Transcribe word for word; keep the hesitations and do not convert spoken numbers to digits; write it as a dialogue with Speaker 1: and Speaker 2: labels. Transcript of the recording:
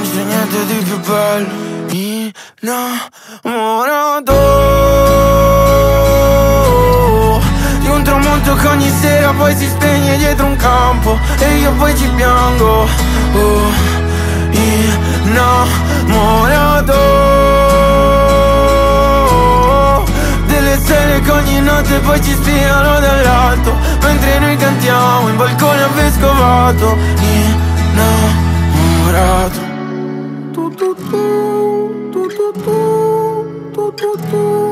Speaker 1: c'è niente di più bello. Innamorato di un tramonto che ogni sera poi si spegne dietro un campo e io poi ci piango. Oh, innamorato delle stelle che ogni notte poi ci spiano dall'alto mentre noi cantiamo in balcone a vescovato. Innamorato. Tu tu tu, tu tu tu, tu tu tu.